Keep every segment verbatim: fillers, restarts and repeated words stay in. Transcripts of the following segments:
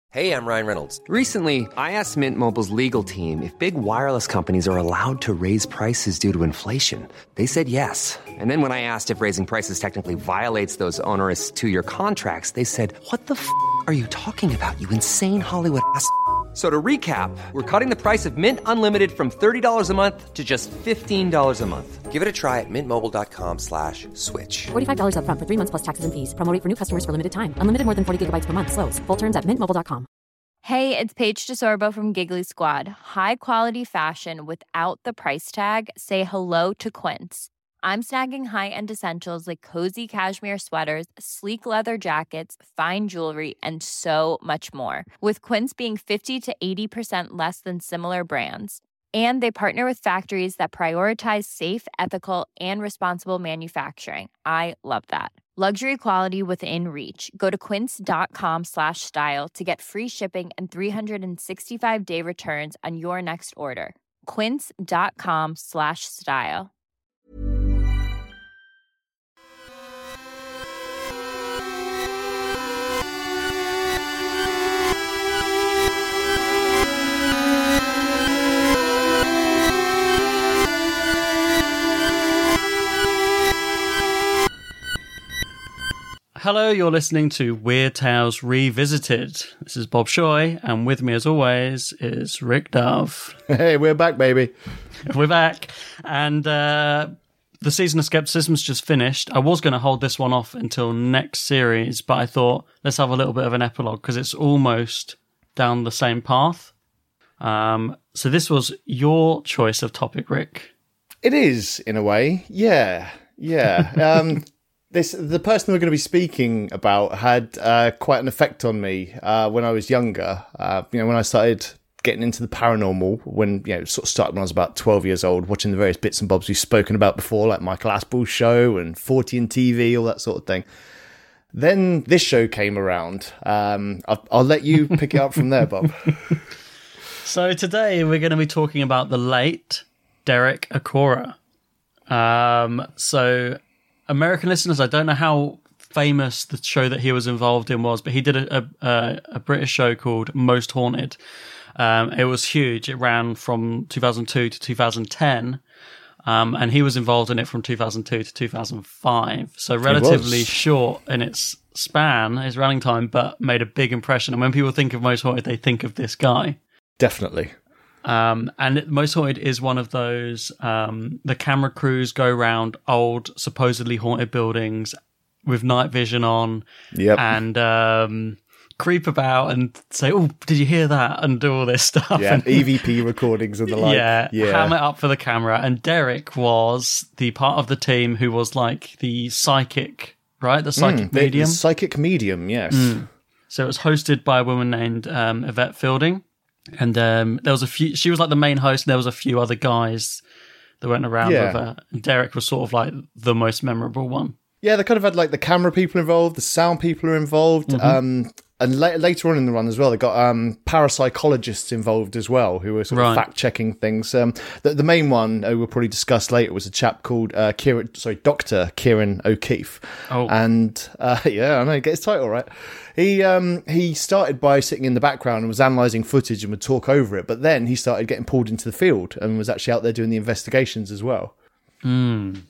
Hey, I'm Ryan Reynolds. Recently, I asked Mint Mobile's legal team if big wireless companies are allowed to raise prices due to inflation. They said yes. And then when I asked if raising prices technically violates those onerous two-year contracts, they said, what the f*** are you talking about, you insane Hollywood ass f- So to recap, we're cutting the price of Mint Unlimited from thirty dollars a month to just fifteen dollars a month. Give it a try at mintmobile.com slash switch. forty-five dollars up front for three months plus taxes and fees. Promo rate for new customers for limited time. Unlimited more than forty gigabytes per month. Slows full terms at mint mobile dot com. Hey, it's Paige DeSorbo from Giggly Squad. High quality fashion without the price tag. Say hello to Quince. I'm snagging high-end essentials like cozy cashmere sweaters, sleek leather jackets, fine jewelry, and so much more. With Quince being fifty to eighty percent less than similar brands. And they partner with factories that prioritize safe, ethical, and responsible manufacturing. I love that. Luxury quality within reach. Go to quince.com slash style to get free shipping and three sixty-five day returns on your next order. Quince.com slash style. Hello, you're listening to Weird Tales Revisited. This is Bob Shoy, and with me as always is Rick Dove. Hey, we're back, baby. We're back, and uh, the season of Skepticism's just finished. I was going to hold this one off until next series, but I thought let's have a little bit of an epilogue because it's almost down the same path. Um, so this was your choice of topic, Rick. It is, in a way. Yeah, yeah. Um, this the person we're going to be speaking about had uh, quite an effect on me uh, when I was younger. Uh, you know, when I started getting into the paranormal, when you know, sort of started when I was about twelve years old, watching the various bits and bobs we've spoken about before, like Michael Aspel's show and forty and T V, all that sort of thing. Then this show came around. Um, I'll, I'll let you pick it up from there, Bob. So today we're going to be talking about the late Derek Acorah. Um, so American listeners, I don't know how famous the show that he was involved in was, but he did a, a, a British show called Most Haunted. Um, it was huge. It ran from two thousand two to two thousand ten. Um, and he was involved in it from two thousand two to two thousand five. So relatively short in its span, his running time, but made a big impression. And when people think of Most Haunted, they think of this guy. Definitely. Um, and Most Haunted is one of those, um, the camera crews go around old, supposedly haunted buildings with night vision on yep. and um, creep about and say, oh, did you hear that? And do all this stuff. Yeah, and, E V P recordings and the like. Yeah, yeah, ham it up for the camera. And Derek was the part of the team who was like the psychic, right? The psychic mm, the, medium? The psychic medium, yes. Mm. So it was hosted by a woman named um, Yvette Fielding. And um, there was a few, she was like the main host, and there was a few other guys that went around yeah. with her. And Derek was sort of like the most memorable one. Yeah, they kind of had like the camera people involved, the sound people are involved. Mm-hmm. Um, and la- later on in the run as well, they got um, parapsychologists involved as well, who were sort of right. fact-checking things. Um, the, the main one uh, we'll probably discuss later was a chap called uh, Kieran, sorry, Doctor Kieran O'Keefe. Oh, and uh, yeah, I know, get his title right. He um, he started by sitting in the background and was analysing footage and would talk over it, but then he started getting pulled into the field and was actually out there doing the investigations as well. Mm.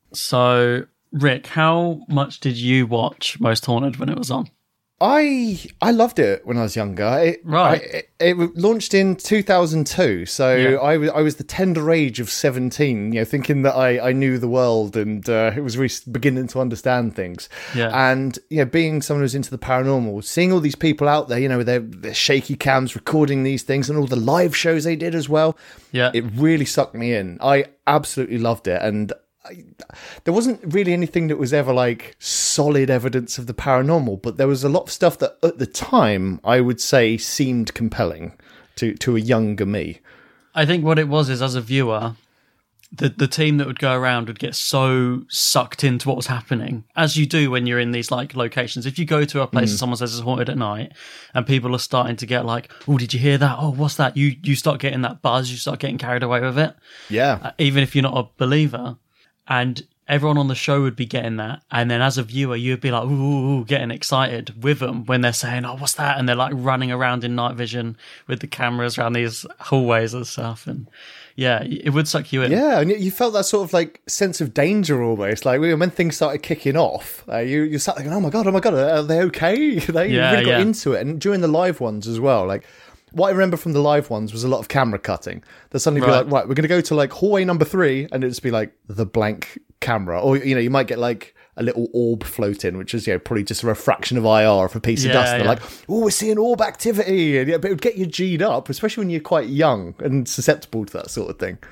So, Rick, how much did you watch Most Haunted when it was on? I I loved it when I was younger. It, right. I, it, it launched in two thousand two, so yeah. I was I was the tender age of seventeen, you know, thinking that I, I knew the world and uh, it was really beginning to understand things. Yeah. And you know, being someone who's into the paranormal, seeing all these people out there, you know, with their, their shaky cams recording these things and all the live shows they did as well. Yeah. It really sucked me in. I absolutely loved it, and I, there wasn't really anything that was ever like solid evidence of the paranormal, but there was a lot of stuff that at the time I would say seemed compelling to, to a younger me. I think what it was is, as a viewer, the the team that would go around would get so sucked into what was happening, as you do when you're in these like locations. If you go to a place mm. and someone says it's haunted at night and people are starting to get like, oh, did you hear that? Oh, what's that? You you start getting that buzz, you start getting carried away with it. Yeah. Uh, even if you're not a believer. And everyone on the show would be getting that, and then as a viewer, you'd be like, ooh, ooh, ooh, getting excited with them when they're saying, "Oh, what's that?" And they're like running around in night vision with the cameras around these hallways and stuff, and yeah, it would suck you in. Yeah, and you felt that sort of like sense of danger almost. Like when things started kicking off, uh, you you sat there going, "Oh my god, oh my god, are they okay?" Like, Yeah, you really got yeah. into it, and during the live ones as well, like. What I remember from the live ones was a lot of camera cutting. They'll suddenly be Right. like, right, we're going to go to like hallway number three, and it'll just be like the blank camera. Or, you know, you might get like a little orb floating, which is, you know, probably just a refraction of I R of a piece Yeah, of dust. They're yeah. like, oh, we're seeing orb activity. And, yeah, but it would get you G'd up, especially when you're quite young and susceptible to that sort of thing.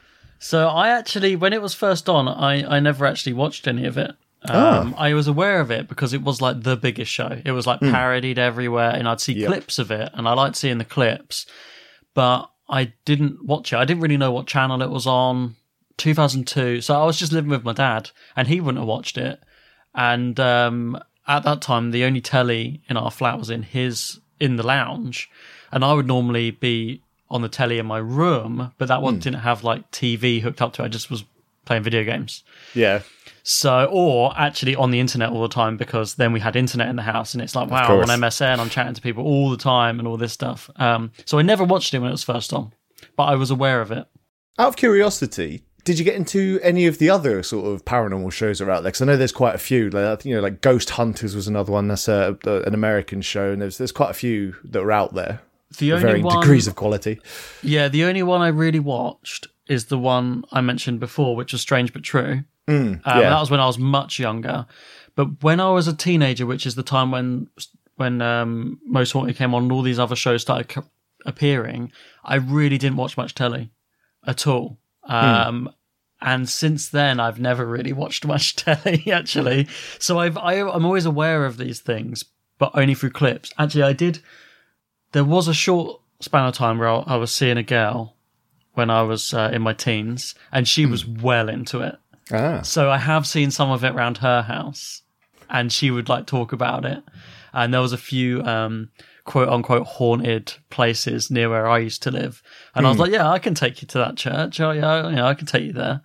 So I actually, when it was first on, I, I never actually watched any of it. Um, I was aware of it because it was like the biggest show. It was like parodied everywhere, and I'd see Yep. clips of it, and I liked seeing the clips, but I didn't watch it. I didn't really know what channel it was on. two thousand two, so I was just living with my dad, and he wouldn't have watched it. And um, at that time, the only telly in our flat was in his in the lounge, and I would normally be on the telly in my room, but that one didn't have like T V hooked up to it. I just was playing video games. Yeah. So, or actually on the internet all the time, because then we had internet in the house, and it's like, wow, I'm course. on M S N, I'm chatting to people all the time and all this stuff. Um, so I never watched it when it was first on, but I was aware of it. Out of curiosity, did you get into any of the other sort of paranormal shows that are out there? Because I know there's quite a few. Like, I think, you know, like Ghost Hunters was another one. That's a, a, an American show, and there's there's quite a few that are out there. The of only varying one, degrees of quality. yeah, the only one I really watched is the one I mentioned before, which was Strange But True. Um, yeah. That was when I was much younger. But when I was a teenager, which is the time when when um, Most Haunted came on and all these other shows started co- appearing, I really didn't watch much telly at all. Um, And since then, I've never really watched much telly, actually. So I've, I, I'm always aware of these things, but only through clips. Actually, I did... There was a short span of time where I, I was seeing a girl when I was uh, in my teens, and she was well into it. Ah. So I have seen some of it around her house, and she would like talk about it. And there was a few um, quote unquote haunted places near where I used to live, and I was like, "Yeah, I can take you to that church. Oh yeah, you know, I can take you there."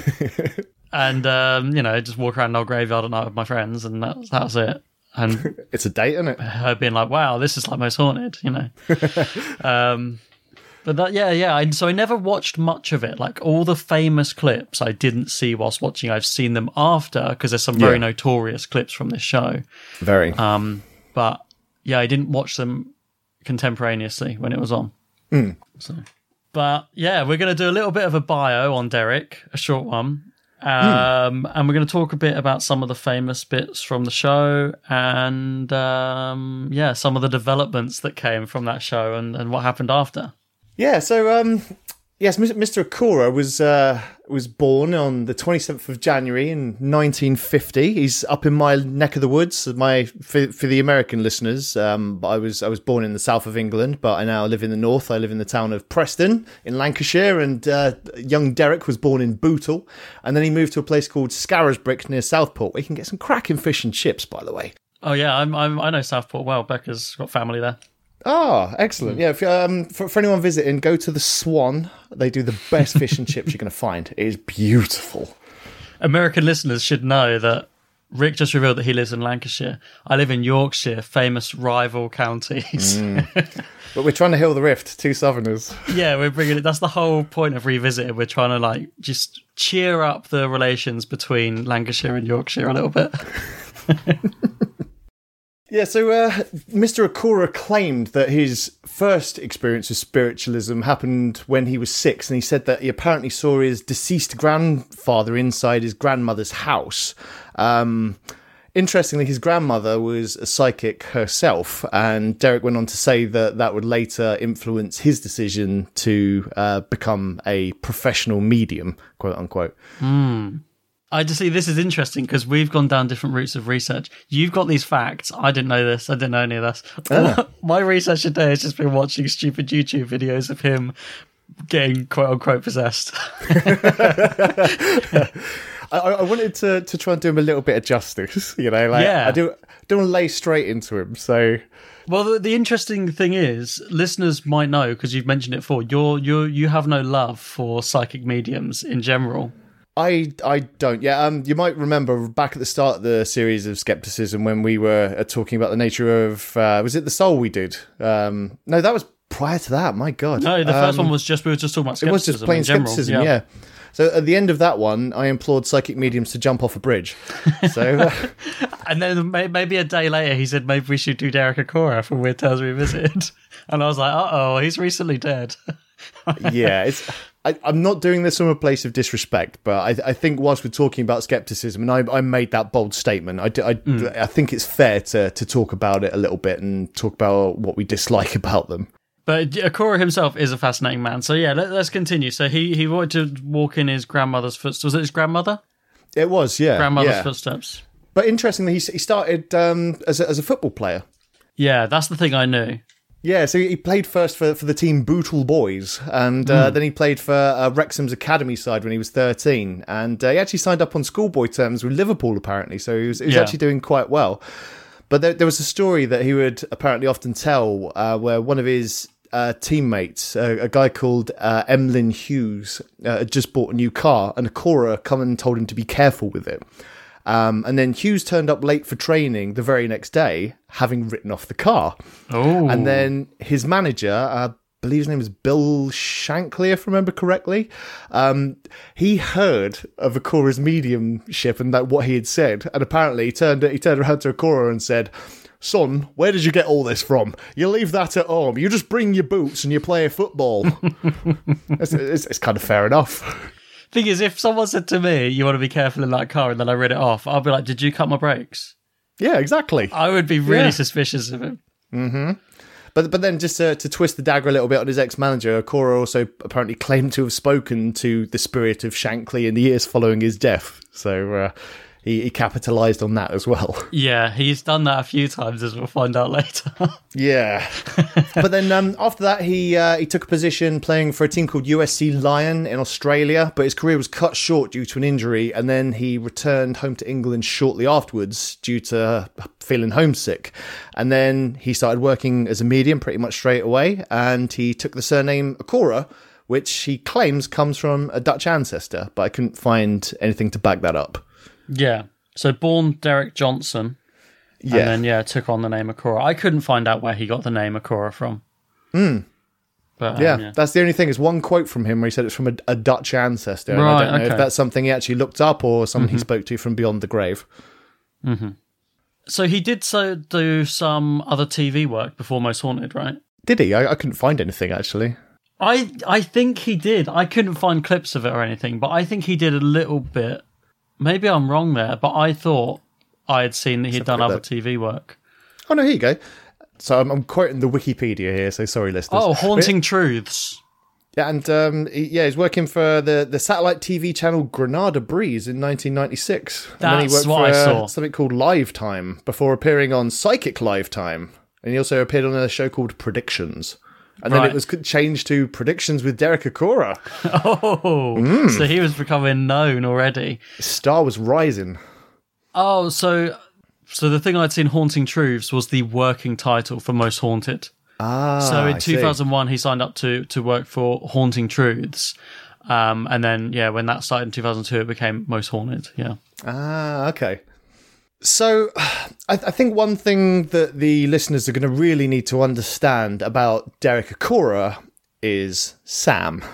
And um, you know, just walk around an old graveyard at night with my friends, and that was, that was it. And It's a date, isn't it? her being like, "Wow, this is like Most Haunted," you know. um, But that, yeah, yeah. I, so I never watched much of it. Like all the famous clips, I didn't see whilst watching. I've seen them after because there's some very Yeah. notorious clips from this show. Very. Um, but yeah, I didn't watch them contemporaneously when it was on. So, but yeah, we're going to do a little bit of a bio on Derek, a short one, um, and we're going to talk a bit about some of the famous bits from the show, and um, yeah, some of the developments that came from that show and, and what happened after. Yeah, so um, yes, Mister Okura was uh, was born on the twenty-seventh of January in nineteen fifty. He's up in my neck of the woods. My for, for the American listeners, um, I was I was born in the south of England, but I now live in the north. I live in the town of Preston in Lancashire, and uh, young Derek was born in Bootle, and then he moved to a place called Scarisbrick near Southport, where you can get some cracking fish and chips, by the way. Oh yeah, I'm, I'm I know Southport well. Becca's got family there. Oh, excellent. Yeah, if, um, for, for anyone visiting, go to the Swan. They do the best fish and chips you're going to find. It is beautiful. American listeners should know that Rick just revealed that he lives in Lancashire. I live in Yorkshire, famous rival counties. But we're trying to heal the rift, two southerners. Yeah, we're bringing it. That's the whole point of Revisited. We're trying to like just cheer up the relations between Lancashire and Yorkshire a little bit. Yeah, so uh, Mister Okura claimed that his first experience with spiritualism happened when he was six, and he said that he apparently saw his deceased grandfather inside his grandmother's house. Um, interestingly, his grandmother was a psychic herself, and Derek went on to say that that would later influence his decision to uh, become a professional medium, quote unquote. I just see this is interesting because we've gone down different routes of research. You've got these facts. I didn't know this. I didn't know any of this. Ah. My research today has just been watching stupid YouTube videos of him getting quote unquote possessed. I, I wanted to, to try and do him a little bit of justice, you know, like Yeah. I do don't want to lay straight into him. So Well, the, the interesting thing is, listeners might know because you've mentioned it before. You're you you have no love for psychic mediums in general. I I don't. Yeah, um, you might remember back at the start of the series of Skepticism when we were uh, talking about the nature of uh, was it the soul we did? Um, no, that was prior to that. My God, No, the first Um, one was just we were just talking about it skepticism. was just plain in general. skepticism. Yeah. So at the end of that one, I implored psychic mediums to jump off a bridge. So uh, And then may- maybe a day later, he said maybe we should do Derek Acora for Weird Tales Revisited. And I was like, uh oh, he's recently dead. yeah, it's. I, I'm not doing this from a place of disrespect, but I, I think whilst we're talking about skepticism, and I, I made that bold statement, I, I, mm. I think it's fair to, to talk about it a little bit and talk about what we dislike about them. But Acora himself is a fascinating man. So yeah, let, let's continue. So he, he wanted to walk in his grandmother's footsteps. Was it his grandmother? It was, yeah. Grandmother's yeah. footsteps. But interestingly, he, he started um, as, a, as a football player. Yeah, that's the thing I knew. Yeah, so he played first for, for the team Bootle Boys, and uh, mm. then he played for uh, Wrexham's academy side when he was thirteen, and uh, he actually signed up on schoolboy terms with Liverpool, apparently, so he was, he was yeah. actually doing quite well. But there, there was a story that he would apparently often tell uh, where one of his uh, teammates, uh, a guy called uh, Emlyn Hughes, uh, had just bought a new car, and Acora come and told him to be careful with it. Um, and then Hughes turned up late for training the very next day, having written off the car. Oh. And then his manager, uh, I believe his name is Bill Shankly, if I remember correctly, um, he heard of Acora's mediumship and that what he had said. And apparently he turned, he turned around to Acora and said, "Son, where did you get all this from? You leave that at home. You just bring your boots and you play football." it's, it's, it's kind of fair enough. Thing is, if someone said to me, "You want to be careful in that car," and then I read it off, I'll be like, "Did you cut my brakes?" Yeah, exactly. I would be really yeah. suspicious of him. Mm-hmm. But but then just to, to twist the dagger a little bit on his ex-manager, Acora also apparently claimed to have spoken to the spirit of Shankly in the years following his death. So uh, he, he capitalised on that as well. Yeah, he's done that a few times, as we'll find out later. yeah. But then um, after that, he uh, he took a position playing for a team called U S C Lyon in Australia, but his career was cut short due to an injury, and then he returned home to England shortly afterwards due to feeling homesick. And then he started working as a medium pretty much straight away, and he took the surname Acora, which he claims comes from a Dutch ancestor, but I couldn't find anything to back that up. Yeah. So born Derek Johnson. Yeah. And then, yeah, took on the name Acora. I couldn't find out where he got the name Acora from. Mm. But, um, yeah, yeah, that's the only thing. Is one quote from him where he said it's from a, a Dutch ancestor. And right, I don't know okay. if that's something he actually looked up or someone mm-hmm. he spoke to from beyond the grave. Mm-hmm. So he did so do some other T V work before Most Haunted, right? Did he? I, I couldn't find anything, actually. I I think he did. I couldn't find clips of it or anything, but I think he did a little bit. Maybe I'm wrong there, but I thought I had seen that he'd done other T V work. Oh, no, here you go. So I'm, I'm quoting the Wikipedia here, so sorry, listeners. Oh, Haunting but, Truths. Yeah, and um, he, yeah, he's working for the, the satellite T V channel Granada Breeze in nineteen ninety-six. And That's then he worked what for, I uh, saw. something called Lifetime before appearing on Psychic Lifetime. And he also appeared on a show called Predictions. And right. then it was changed to Predictions with Derek Acora. Oh, mm. So he was becoming known already. His star was rising. Oh, so so the thing I'd seen, Haunting Truths, was the working title for Most Haunted. Ah, so in I two thousand one, see. he signed up to, to work for Haunting Truths. Um, and then, yeah, when that started in two thousand two, it became Most Haunted, yeah. Ah, okay. So I, I think one thing that the listeners are going to really need to understand about Derek Acora is Sam.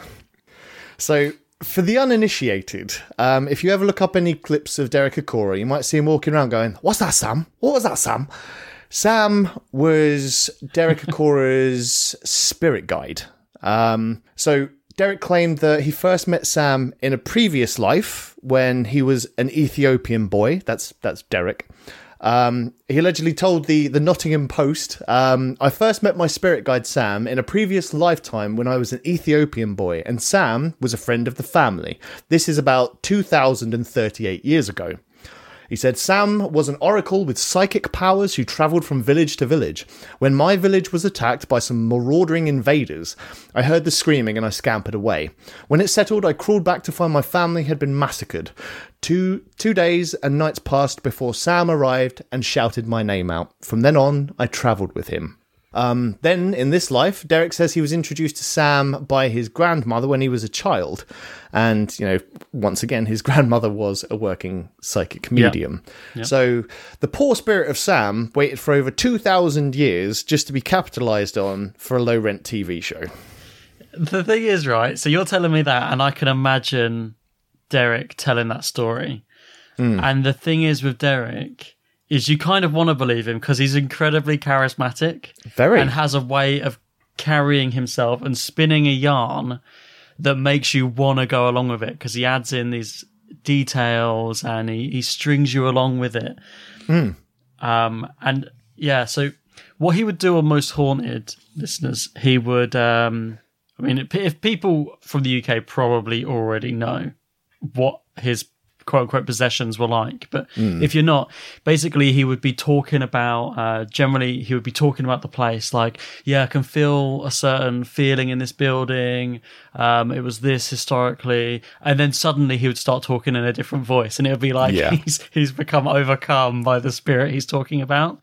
So for the uninitiated, um, if you ever look up any clips of Derek Acora, you might see him walking around going, "What's that, Sam? What was that, Sam?" Sam was Derek Acora's spirit guide. Um, so Derek claimed that he first met Sam in a previous life when he was an Ethiopian boy. That's that's Derek. Um, he allegedly told the, the Nottingham Post, um, "I first met my spirit guide Sam in a previous lifetime when I was an Ethiopian boy, and Sam was a friend of the family. This is about two thousand thirty-eight years ago." He said, "Sam was an oracle with psychic powers who travelled from village to village. When my village was attacked by some marauding invaders, I heard the screaming and I scampered away. When it settled, I crawled back to find my family had been massacred. Two, two days and nights passed before Sam arrived and shouted my name out. From then on, I travelled with him." Um, then, in this life, Derek says he was introduced to Sam by his grandmother when he was a child. And, you know, once again, his grandmother was a working psychic medium. Yeah. Yeah. So the poor spirit of Sam waited for over two thousand years just to be capitalised on for a low-rent T V show. The thing is, right, so you're telling me that, and I can imagine Derek telling that story. Mm. And the thing is with Derek is you kind of want to believe him because he's incredibly charismatic. Very. And has a way of carrying himself and spinning a yarn that makes you want to go along with it because he adds in these details and he, he strings you along with it. Mm. Um, and yeah, so what he would do on Most Haunted, listeners, he would... Um, I mean, if people from the U K probably already know what his quote-unquote possessions were like, but mm. if you're not, basically he would be talking about, uh, generally he would be talking about the place, like, yeah, I can feel a certain feeling in this building, um, it was this historically, and then suddenly he would start talking in a different voice, and it would be like yeah. he's, he's become overcome by the spirit he's talking about.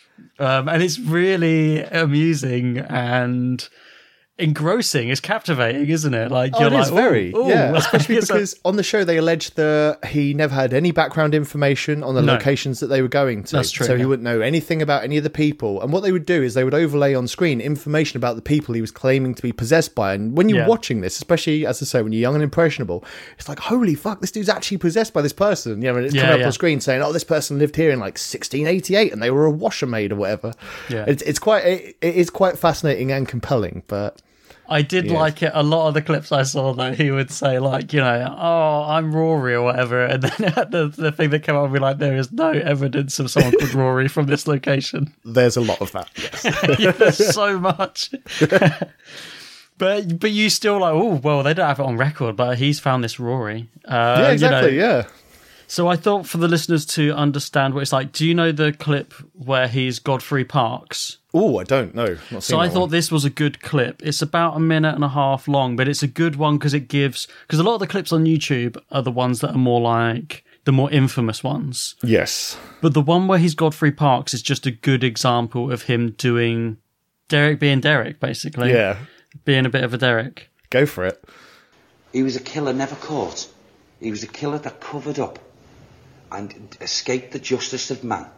Um, and it's really amusing and... engrossing. It's captivating, isn't it? Like oh, you're it like, is very, ooh, ooh. yeah. Especially because on the show they alleged that he never had any background information on the No. locations that they were going to. That's true, so he yeah. wouldn't know anything about any of the people. And what they would do is they would overlay on screen information about the people he was claiming to be possessed by. And when you're Yeah. watching this, especially as I say, when you're young and impressionable, it's like, holy fuck, this dude's actually possessed by this person. You know, and it's Yeah, coming up yeah. on screen saying, oh, this person lived here in like sixteen eighty-eight and they were a washer maid or whatever. Yeah. It's it's quite it, it is quite fascinating and compelling, but. I did Yeah. like it. A lot of the clips I saw, though, he would say, like, you know, oh, I'm Rory or whatever. And then the, the thing that came out would be like, there is no evidence of someone called Rory from this location. There's a lot of that, yes. Yeah, there's so much. but but you still like, oh, well, they don't have it on record, but he's found this Rory. Uh, yeah, exactly, you know. yeah. So I thought for the listeners to understand what it's like, do you know the clip where he's Godfrey Parks? Oh, I don't know. Not So I that thought one. this was a good clip. It's about a minute and a half long, but it's a good one because it gives... Because a lot of the clips on YouTube are the ones that are more like... the more infamous ones. Yes. But the one where he's Godfrey Parks is just a good example of him doing... Derek being Derek, basically. Yeah. Being a bit of a Derek. Go for it. He was a killer never caught. He was a killer that covered up and escaped the justice of man.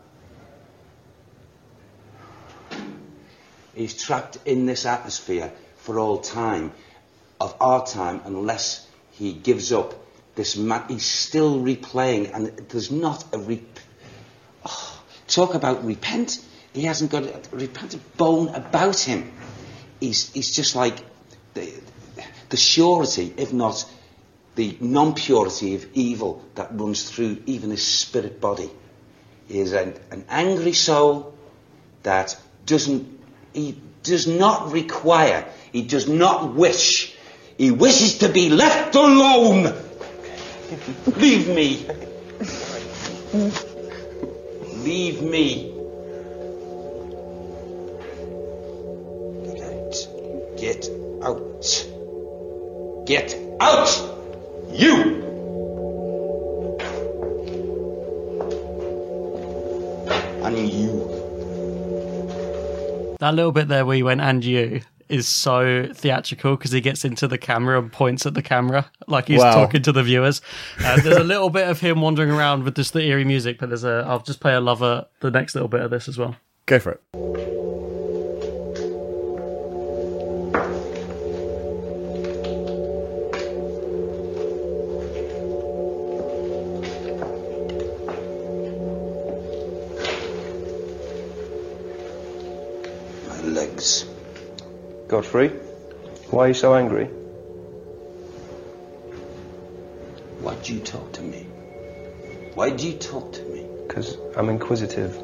He's trapped in this atmosphere for all time, of our time, unless he gives up this man. He's still replaying, and there's not a re... Oh, talk about repent. He hasn't got a repentant bone about him. He's, he's just like the, the surety, if not the non-purity of evil that runs through even his spirit body. He is an, an angry soul that doesn't, he does not require, he does not wish, he wishes to be left alone. Leave me. Leave me. Get out. Get out. Get out. You! And you. That little bit there where he went, and you, is so theatrical because he gets into the camera and points at the camera like he's Wow. talking to the viewers. Uh, there's a little bit of him wandering around with just the eerie music, but there's a... I'll just play a lover, the next little bit of this as well. Go for it. Legs. Godfrey, why are you so angry? Why do you talk to me? Why do you talk to me? Because I'm inquisitive.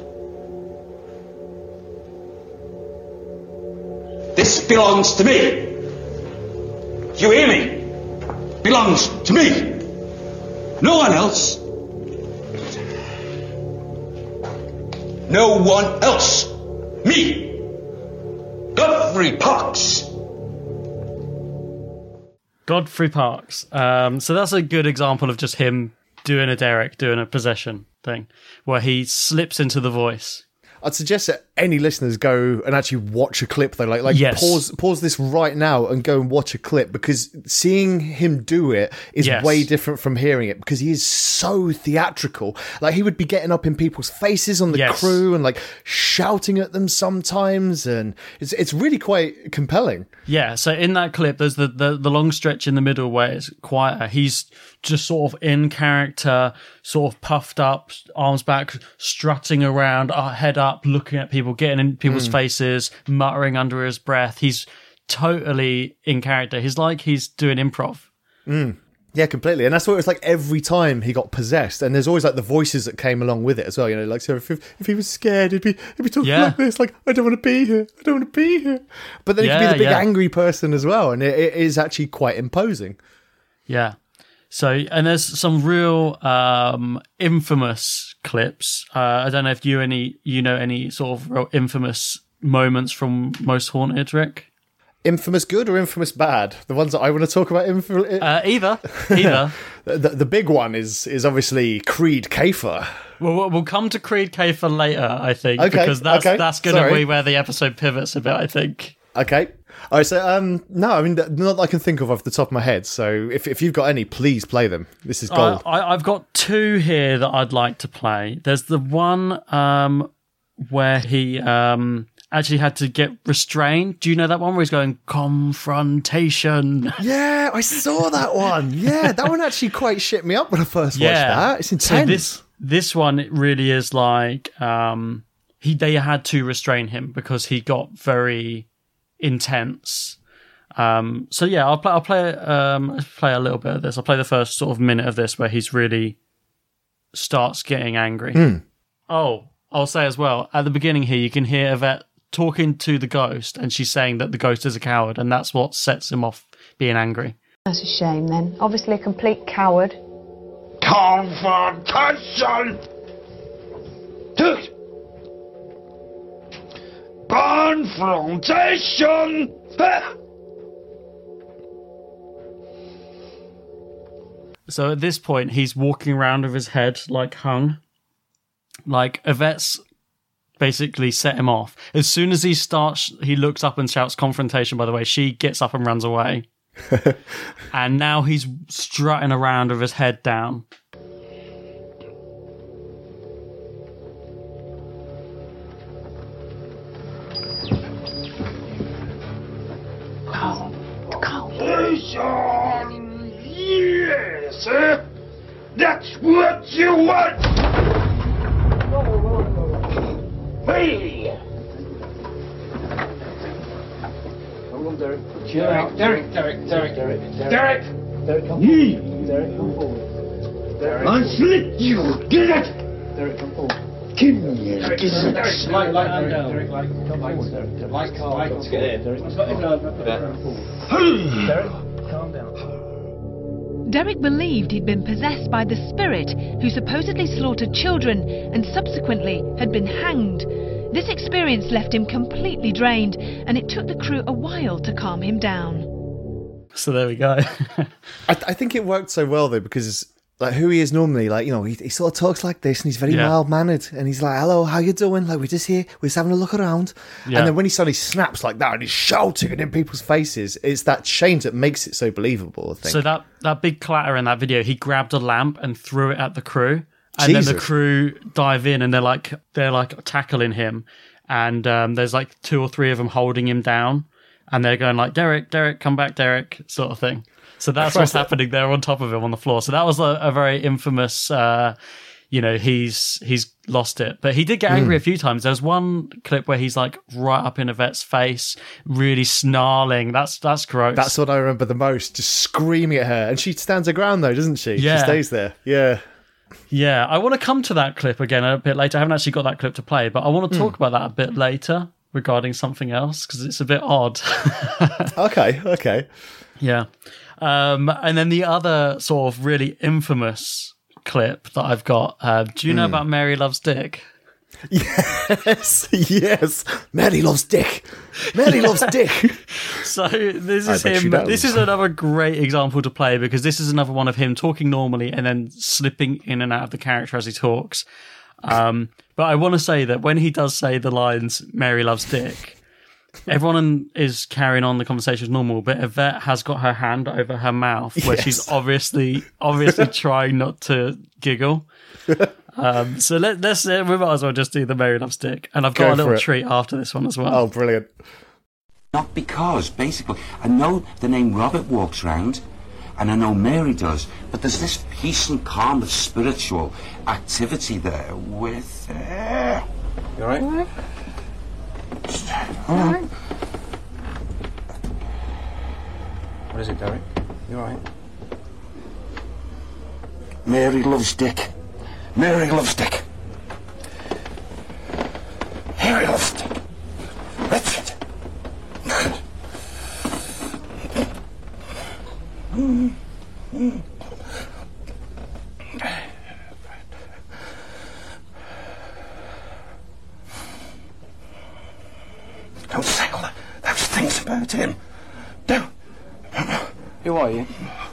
This belongs to me. You hear me? Belongs to me. No one else. No one else. Me. Godfrey Parks. Godfrey Parks. Um, so that's a good example of just him doing a Derek, doing a possession thing, where he slips into the voice. I'd suggest that any listeners go and actually watch a clip though. Like, like Yes. pause pause this right now and go and watch a clip, because seeing him do it is Yes. way different from hearing it, because he is so theatrical. Like, he would be getting up in people's faces on the Yes. crew and like shouting at them sometimes, and it's it's really quite compelling. Yeah, so in that clip, there's the, the, the long stretch in the middle where it's quieter. He's just sort of in character, sort of puffed up, arms back, strutting around, uh, head up, looking at people, getting in people's faces, muttering under his breath. He's totally in character. He's like he's doing improv. Yeah, completely. And that's what it was like every time he got possessed. And there's always like the voices that came along with it as well. You know, like, so if, if he was scared, he'd be, he'd be talking Yeah. like this, like, I don't want to be here. I don't want to be here. But then he could Yeah, be the big yeah. angry person as well. And it, it is actually quite imposing. Yeah. So, and there's some real um, infamous clips. Uh, I don't know if you any you know any sort of real infamous moments from Most Haunted, Rick? Infamous good or infamous bad? The ones that I want to talk about. Infam- Uh, either, either. the, the big one is is obviously Creed Kafer. Well, we'll- we'll come to Creed Kafer later, I think, Okay, because that's okay, that's going to sorry. be where the episode pivots a bit, I think. Okay. All right, so um, no, I mean, not that I can think of off the top of my head. So if if you've got any, please play them. This is gold. I, I, I've got two here that I'd like to play. There's the one um, where he um, actually had to get restrained. Do you know that one where he's going, confrontation? Yeah, I saw that one. Yeah, that one actually quite shit me up when I first watched that. It's intense. So this this one it really is like um, he they had to restrain him because he got very intense. Um, so yeah, I'll play. I'll play. Um, I'll play a little bit of this. I'll play the first sort of minute of this where he's really starts getting angry. Mm. Oh, I'll say as well at the beginning here, you can hear Yvette talking to the ghost, and she's saying that the ghost is a coward, and that's what sets him off being angry. That's a shame then. Obviously a complete coward. Confrontation! Dude! Confrontation! So at this point, he's walking around with his head like hung. Like Yvette's basically set him off. As soon as he starts, he looks up and shouts confrontation, by the way, she gets up and runs away. And now he's strutting around with his head down. Confrontation! Yes! eh? That's what you want! Hey! Hold on, Derek. Chill out. Derek, Derek, Derek, Derek, Derek! Derek, come forward. Derek, come forward. Derek. I'll slit you! Get it! Derek, come forward. Give me a Derek, kiss. Derek, light, light, down, down. Derek, light, come forward, Derek. Derek. Light, calm, light, let's get in. Derek, no, no, come forward. Derek, calm down. Derek believed he'd been possessed by the spirit who supposedly slaughtered children and subsequently had been hanged. This experience left him completely drained, and it took the crew a while to calm him down. So there we go. I, I think it worked so well though, because like who he is normally, like, you know, he, he sort of talks like this and he's very Yeah. mild mannered and he's like, hello, how you doing? Like, we're just here, we're just having a look around. Yeah. And then when he suddenly snaps like that and he's shouting in people's faces, it's that change that makes it so believable, I think. So that, that big clatter in that video, he grabbed a lamp and threw it at the crew. And then the Jesus. crew dive in and they're like they're like tackling him. And um, there's like two or three of them holding him down. And they're going like, Derek, Derek, come back, Derek, sort of thing. So that's what's happening there on top of him on the floor. So that was a, a very infamous, uh, you know, he's he's lost it. But he did get angry Mm. a few times. There's one clip where he's like right up in Yvette's face, really snarling. That's that's gross. That's what I remember the most, just screaming at her. And she stands her ground though, doesn't she? Yeah. She stays there. Yeah. Yeah, I want to come to that clip again a bit later. I haven't actually got that clip to play, but I want to talk about that a bit later regarding something else because it's a bit odd. Okay, okay. Yeah. Um, and then the other sort of really infamous clip that I've got. Uh, do you know Mm. about Mary Loves Dick? Yes, yes. Mary loves Dick. Mary loves Dick. So this I is bet she him. does. This is another great example to play because this is another one of him talking normally and then slipping in and out of the character as he talks. Um, but I want to say that when he does say the lines, Mary loves Dick, everyone is carrying on the conversation as normal, but Yvette has got her hand over her mouth where Yes. she's obviously obviously trying not to giggle. Um, so let, let's uh, we might as well just do the Mary loves Dick. And I've got Go a little for it. treat after this one as well. Oh, brilliant. Not because, basically, I know the name Robert walks round, and I know Mary does, but there's this peace and calm of spiritual activity there with... Uh... You alright? All right. What is it, Derek? You alright? Mary loves Dick. Mary loves Dick. Mary loves Dick. Richard. Don't say all those things about him. Don't. Who are you?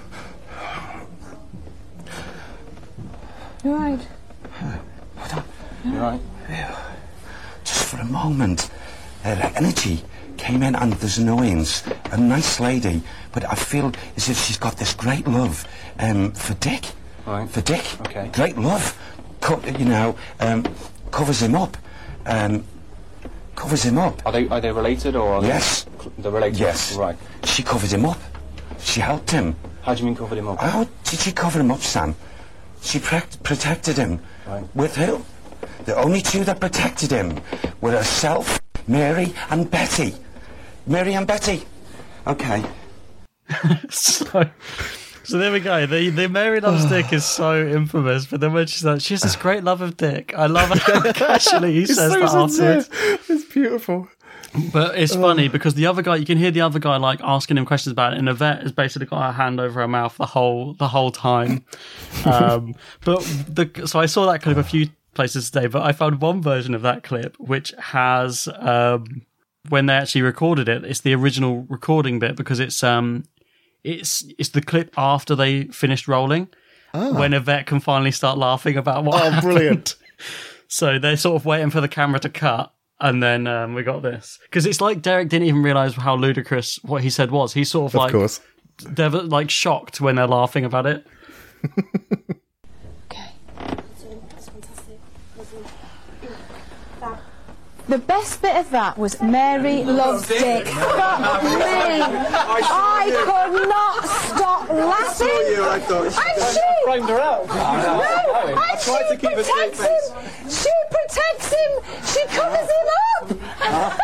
You right? You alright? Just for a moment, her energy came in, and there's annoyance. A nice lady, but I feel as if she's got this great love um, for Dick. Right. For Dick. Okay. Great love. Co- you know, um, covers him up. Um, covers him up. Are they are they related or are they Yes. they're related? Yes. Right. She covered him up. She helped him. How do you mean covered him up? How did she cover him up, Sam? She pre- protected him. Right. With who? The only two that protected him were herself, Mary, and Betty. Mary and Betty. Okay. so, so there we go. The the Mary loves Dick is so infamous, but then when she's like, she has this great love of Dick. I love how casually he It's says so that sincere. afterwards. It's beautiful. But it's funny because the other guy, you can hear the other guy like asking him questions about it, and Yvette has basically got her hand over her mouth the whole the whole time. Um, but the so I saw that clip a few places today, but I found one version of that clip which has um, when they actually recorded it, it's the original recording bit because it's um it's it's the clip after they finished rolling when Yvette can finally start laughing about what Oh, happened. brilliant. So they're sort of waiting for the camera to cut. And then um, we got this. Because it's like Derek didn't even realise how ludicrous what he said was. He's sort of, Of like, course. they're like shocked when they're laughing about it. The best bit of that was Mary loves Dick. Fuck me! I could not stop laughing. I thought she- and she I framed her out. No, I and tried she to keep a straight protects him. She protects him. She covers him up.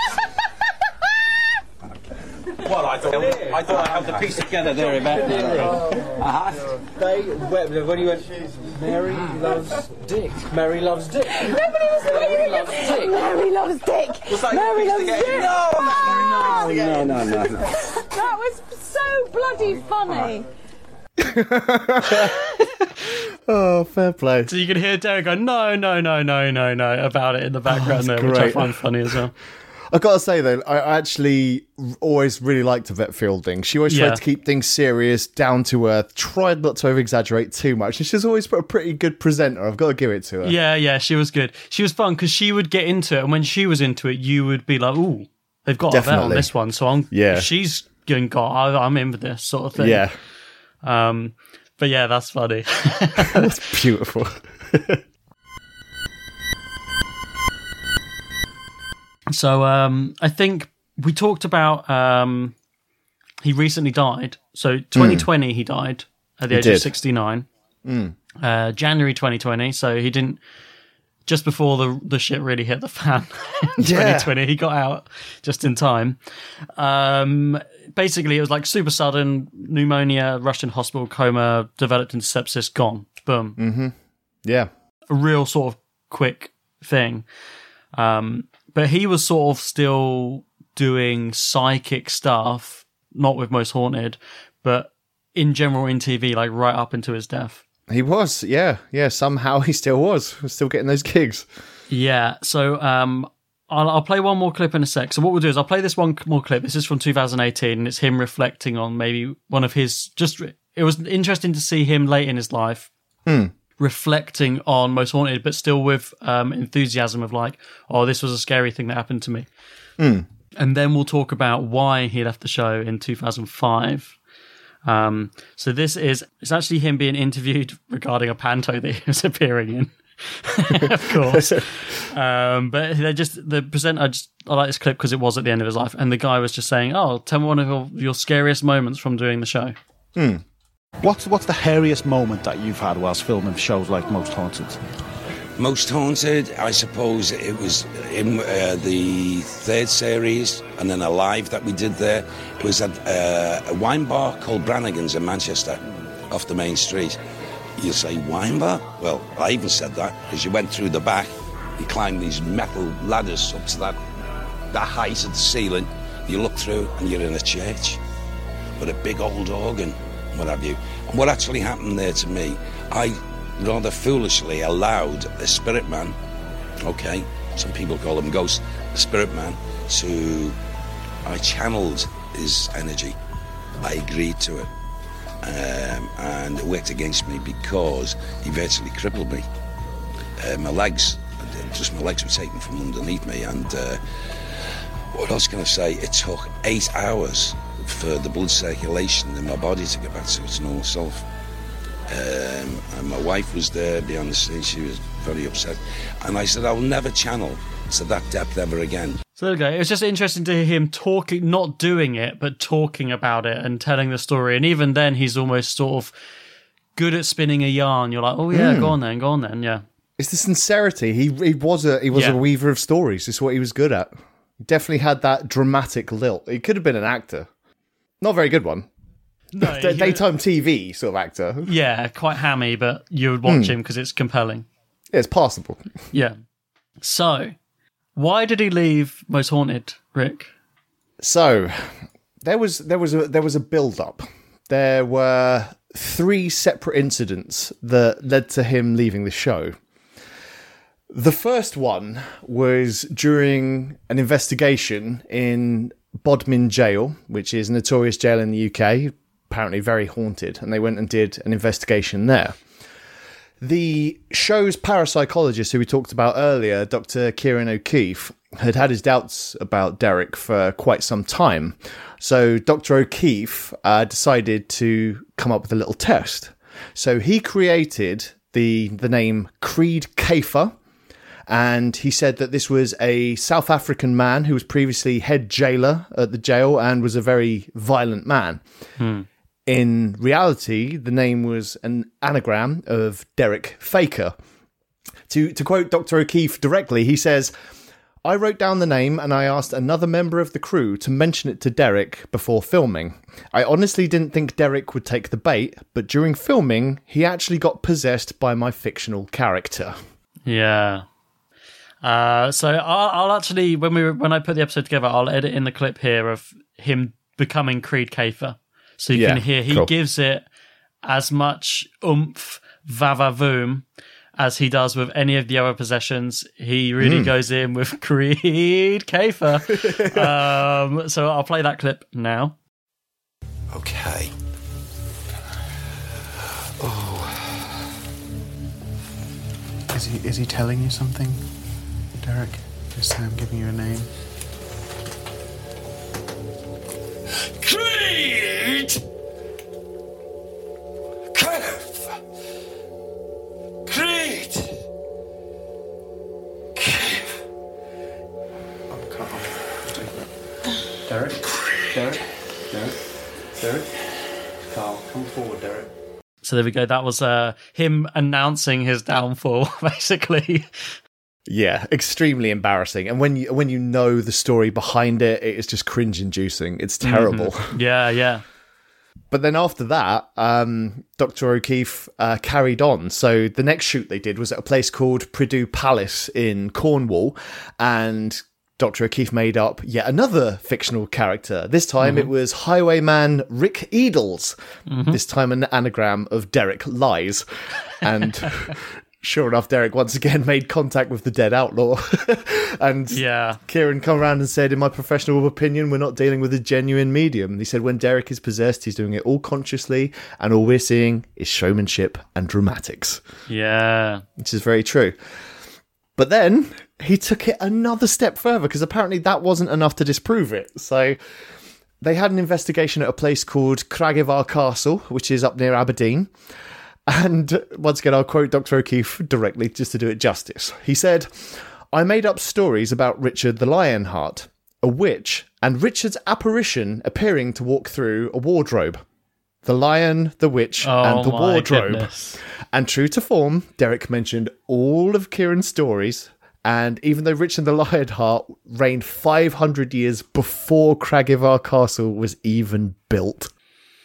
Well, I thought I thought I held the piece together there about Uh-huh. They, when when you went, Mary loves Dick. Mary loves Dick. Nobody was Mary loves Dick. Mary loves Dick. that Mary your loves piece Dick. together? No, Oh, no, no, no, no. That was so bloody funny. Oh, fair play. So you can hear Derek go, no, no, no, no, no, no, about it in the background Oh, there, which I great. find funny as well. I've got to say, though, I actually always really liked Yvette Fielding. She always Yeah. tried to keep things serious, down to earth, tried not to over-exaggerate too much. And she's always a pretty good presenter. I've got to give it to her. Yeah, yeah, she was good. She was fun because she would get into it, and when she was into it, you would be like, ooh, they've got Yvette on Definitely. this one, so I'm, Yeah. she's going, God, I'm in with this sort of thing. Yeah. Um, but yeah, that's funny. That's beautiful. So um, I think we talked about um, he recently died. So twenty twenty he died at the He age did. of sixty-nine. Mm. Uh, January twenty twenty. So he didn't just before the the shit really hit the fan. in Yeah. twenty twenty he got out just in time. Um, basically, it was like super sudden pneumonia, rushed in hospital, coma, developed into sepsis, gone, boom. Mm-hmm. Yeah. A real sort of quick thing. Um, but he was sort of still doing psychic stuff, not with Most Haunted, but in general in T V, like right up into his death. He was, yeah. Yeah, somehow he still was. Was still getting those gigs. Yeah, so um, I'll, I'll play one more clip in a sec. So what we'll do is I'll play this one more clip. This is from two thousand eighteen, and it's him reflecting on maybe one of his... Just, it was interesting to see him late in his life Hmm. reflecting on Most Haunted, but still with um, enthusiasm of like, oh, this was a scary thing that happened to me. Mm. And then we'll talk about why he left the show in two thousand five. Um, so this is, it's actually him being interviewed regarding a panto that he was appearing in. Of course. um, but they just, the presenter, I just, I like this clip because it was at the end of his life. And the guy was just saying, oh, tell me one of your, your scariest moments from doing the show. Hmm. What's what's the hairiest moment that you've had whilst filming shows like Most Haunted? Most Haunted, I suppose it was in uh, the third series, and then a live that we did there. It was at uh, a wine bar called Brannigan's in Manchester, off the main street. You say wine bar? Well, I even said that, because you went through the back, you climbed these metal ladders up to that, that height of the ceiling, you look through and you're in a church with a big old organ, what have you. And what actually happened there to me, I rather foolishly allowed a spirit man, okay, some people call him ghost, a spirit man, to, I channeled his energy. I agreed to it. Um, and it worked against me because he virtually crippled me. Uh, my legs, just my legs were taken from underneath me, and uh, what else can I say? It took eight hours for the blood circulation in my body to get back to its normal self. Um, and my wife was there behind the scenes. She was very upset, and I said, I'll never channel to that depth ever again. So there we go. It was just interesting to hear him talking, not doing it, but talking about it and telling the story. And even then, he's almost sort of good at spinning a yarn. You're like, oh yeah, mm. go on then, go on then, yeah. It's the sincerity. He he was a he was yeah. a weaver of stories. It's what he was good at. He definitely had that dramatic lilt. He could have been an actor, not a very good one. No, D- daytime T V sort of actor. Yeah, quite hammy, but you would watch Mm. him because it's compelling. Yeah, it's passable. Yeah. So, why did he leave Most Haunted, Rick? So, there was there was a there was a build up. There were three separate incidents that led to him leaving the show. The first one was during an investigation in Bodmin Jail, which is a notorious jail in the U K, apparently very haunted, and they went and did an investigation there. The show's parapsychologist, who we talked about earlier, Doctor Kieran O'Keefe, had had his doubts about Derek for quite some time. So Doctor O'Keefe uh, decided to come up with a little test. So he created the the name Creed Kafer, and he said that this was a South African man who was previously head jailer at the jail and was a very violent man. Hmm. In reality, the name was an anagram of Derek Faker. To to quote Doctor O'Keefe directly, he says, I wrote down the name and I asked another member of the crew to mention it to Derek before filming. I honestly didn't think Derek would take the bait, but during filming, he actually got possessed by my fictional character. Yeah. Uh, so I'll, I'll actually, when we when I put the episode together, I'll edit in the clip here of him becoming Creed Kafer. So you Yeah, can hear he cool. gives it as much oomph, vavavoom, as he does with any of the other possessions. He really Mm. goes in with Creed Kafer. um, so I'll play that clip now. Okay. Is he is he telling you something, Derek? Is Sam giving you a name? Creed! Kev! Creed! Kev! Oh, come on. Take that. Derek? Derek? Derek? Derek? Carl, come forward, Derek. So there we go. That was uh, him announcing his downfall, basically. Yeah, extremely embarrassing. And when you when you know the story behind it, it is just cringe-inducing. It's terrible. Mhm. Yeah, yeah. But then after that, um, Doctor O'Keefe uh, carried on. So the next shoot they did was at a place called Prideaux Palace in Cornwall, and Doctor O'Keefe made up yet another fictional character. This time Mhm. it was Highwayman Rick Edels. Mhm. This time an anagram of Derek Lies. And sure enough, Derek once again made contact with the dead outlaw. And yeah. Kieran come around and said, in my professional opinion, we're not dealing with a genuine medium. He said when Derek is possessed, he's doing it all consciously, and all we're seeing is showmanship and dramatics. Yeah. Which is very true. But then he took it another step further, because apparently that wasn't enough to disprove it. So they had an investigation at a place called Craigievar Castle, which is up near Aberdeen. And once again, I'll quote Doctor O'Keefe directly just to do it justice. He said, I made up stories about Richard the Lionheart, a witch, and Richard's apparition appearing to walk through a wardrobe. The lion, the witch, oh, and the my wardrobe. Goodness. And true to form, Derek mentioned all of Kieran's stories, and even though Richard the Lionheart reigned five hundred years before Craigievar Castle was even built.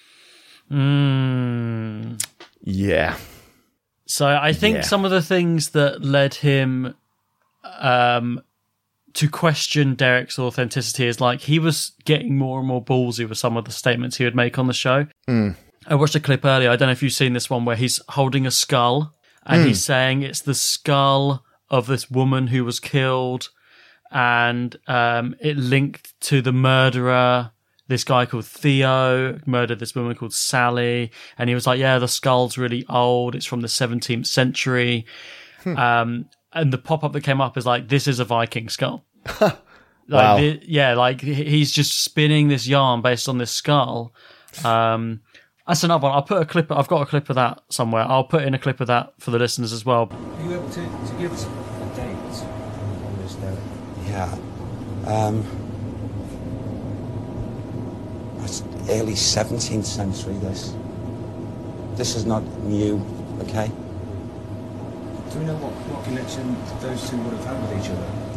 Mm. Yeah. So I think Yeah. some of the things that led him um, to question Derek's authenticity is like he was getting more and more ballsy with some of the statements he would make on the show. Mm. I watched a clip earlier. I don't know if you've seen this one where he's holding a skull and Mm. he's saying it's the skull of this woman who was killed, and um, it linked to the murderer. This guy called Theo murdered this woman called Sally. And he was like, yeah, the skull's really old. It's from the seventeenth century. Hmm. Um, and the pop-up that came up is like, this is a Viking skull. like, Wow. the, yeah, like he- he's just spinning this yarn based on this skull. Um, that's another one. I'll put a clip. I've got a clip of that somewhere. I'll put in a clip of that for the listeners as well. Are you able to, to give us a date on this, Derek? Yeah. Um, it's early seventeenth century, this. This is not new, okay? Do we know what, what connection those two would have had with each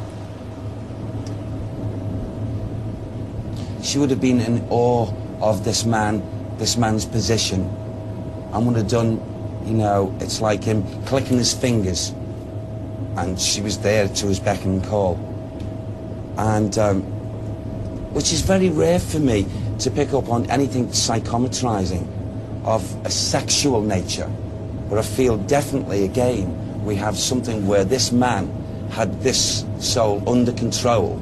other? She would have been in awe of this man, this man's position, and would have done, you know, it's like him clicking his fingers, and she was there to his beck and call. And, um, which is very rare for me to pick up on anything psychometrizing of a sexual nature, but I feel definitely, again, we have something where this man had this soul under control.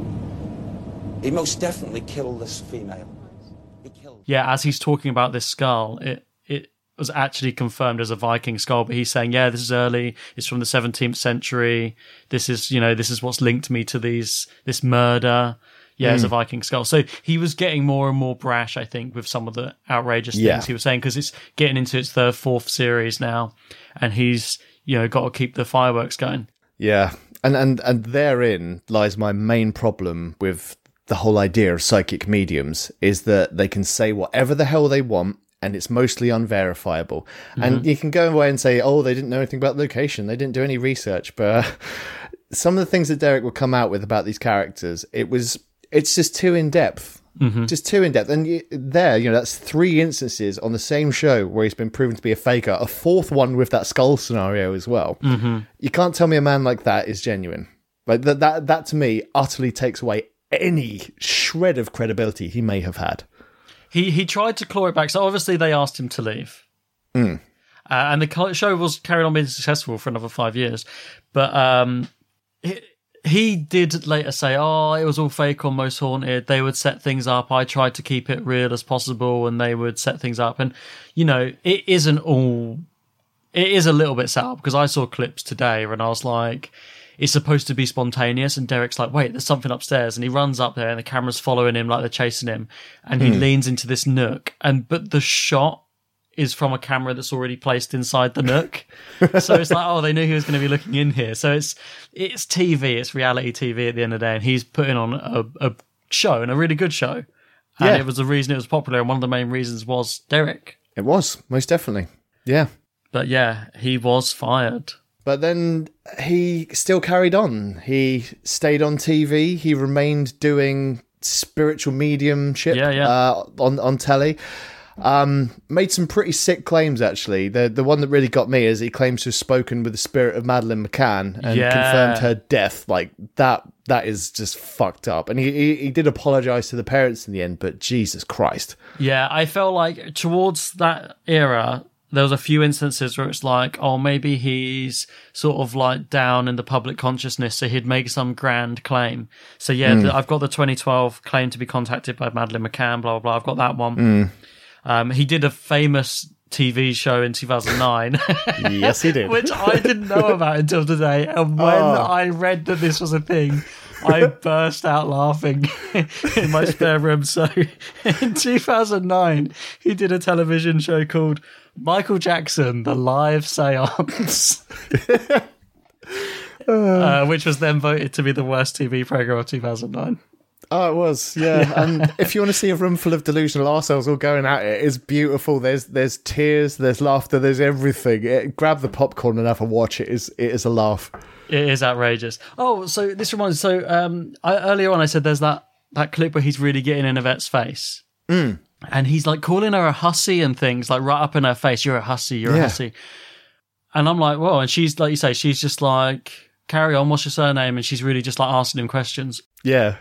He most definitely killed this female. He killed. Yeah, as he's talking about this skull, it it was actually confirmed as a Viking skull, but he's saying, yeah, this is early, it's from the seventeenth century, this is, you know, this is what's linked me to these this murder. Yeah, Mm. it's a Viking skull. So he was getting more and more brash, I think, with some of the outrageous Yeah. things he was saying, because it's getting into its third, fourth series now, and he's, you know, got to keep the fireworks going. Yeah, and, and and therein lies my main problem with the whole idea of psychic mediums, is that they can say whatever the hell they want, and it's mostly unverifiable. And Mhm. you can go away and say, oh, they didn't know anything about the location, they didn't do any research, but some of the things that Derek would come out with about these characters, it was it's just too in-depth. Mhm. Just too in-depth. And you, there, you know, that's three instances on the same show where he's been proven to be a faker, a fourth one with that skull scenario as well. Mhm. You can't tell me a man like that is genuine. Like that, that, that to me utterly takes away any shred of credibility he may have had. He he tried to claw it back, so obviously they asked him to leave. Mm. Uh, and the co- show was carried on being successful for another five years. But um, he, he did later say, oh, it was all fake on Most Haunted. They would set things up. I tried to keep it real as possible, and they would set things up. And, you know, it isn't all... It is a little bit set up, because I saw clips today and I was like, it's supposed to be spontaneous. And Derek's like, wait, there's something upstairs. And he runs up there and the camera's following him like they're chasing him. And he Hmm. leans into this nook. And But the shot is from a camera that's already placed inside the nook. So it's like, oh, they knew he was going to be looking in here. So it's it's T V, it's reality T V at the end of the day, and he's putting on a, a show, and a really good show. And Yeah. it was the reason it was popular, and one of the main reasons was Derek. It was, most definitely. Yeah. But yeah, he was fired. But then he still carried on. He stayed on T V. He remained doing spiritual mediumship Yeah, yeah. Uh, on, on telly. Um, made some pretty sick claims, actually. The the one that really got me is he claims to have spoken with the spirit of Madeleine McCann and Yeah. confirmed her death. Like, that that is just fucked up. And he, he, he did apologise to the parents in the end, but Jesus Christ. Yeah, I felt like towards that era, there was a few instances where it's like, oh, maybe he's sort of like down in the public consciousness, so he'd make some grand claim. So yeah, Mm. the, I've got the twenty twelve claim to be contacted by Madeleine McCann, blah, blah, blah. I've got that one. Mm. Um, he did a famous T V show in two thousand nine. Yes, he did. Which I didn't know about until today. And when Oh. I read that this was a thing, I burst out laughing in my spare room. So in two thousand nine, he did a television show called Michael Jackson, The Live Seance, uh, which was then voted to be the worst T V program of two thousand nine. Oh, it was, yeah. And if you want to see a room full of delusional arseholes all going at it, it's beautiful. There's there's tears, there's laughter, there's everything. It, grab the popcorn and have a watch. It is it is a laugh. It is outrageous. Oh, so this reminds So um, I, earlier on, I said there's that, that clip where he's really getting in Yvette's face. Mm. And he's like calling her a hussy and things, like right up in her face. You're a hussy, you're Yeah. a hussy. And I'm like, whoa. And she's, like you say, she's just like, carry on, what's your surname? And she's really just like asking him questions. Yeah.